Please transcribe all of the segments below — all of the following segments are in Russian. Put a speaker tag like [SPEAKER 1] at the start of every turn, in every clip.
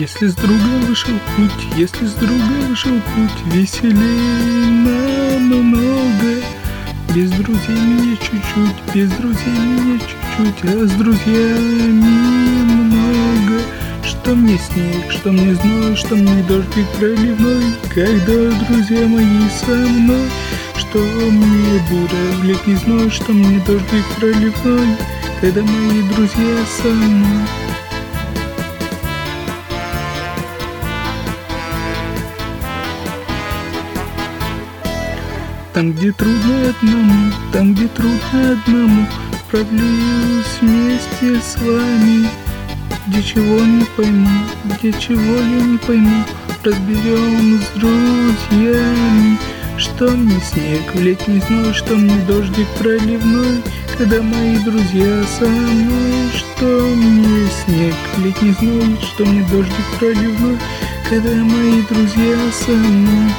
[SPEAKER 1] Если с другом вышел в путь, если с другом вышел в путь, веселей намного. Без друзей мне чуть-чуть, без друзей мне чуть-чуть, а с друзьями много. Что мне снег, что мне зной, что мне дождик проливной, когда друзья мои со мной. Что мне буря в летний зной, что мне дождик проливной, когда мои друзья со мной. Там, где трудно одному, там, где трудно одному, справлюсь вместе с вами. Где чего не пойму, где чего я не пойму, разберем с друзьями. Что мне снег в летний зной, что мне дождик проливной, когда мои друзья со мной. Что мне снег в летний зной, что мне дождик проливной, когда мои друзья со мной.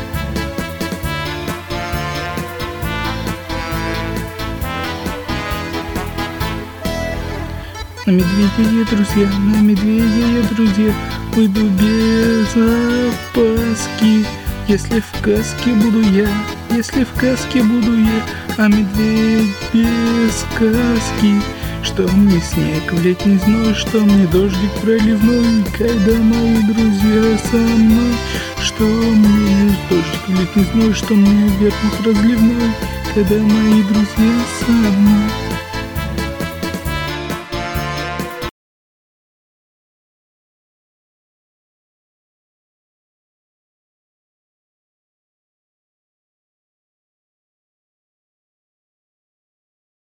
[SPEAKER 1] На медведя я, друзья, на медведя я, друзья, выйду без опаски. Если в каске буду я, если в каске буду я, а медведь без каски. Что мне снег в летний зной, что мне дождик проливной, когда мои друзья со мной. Что мне дождик в летний зной, что мне верх разливной, когда мои друзья со мной.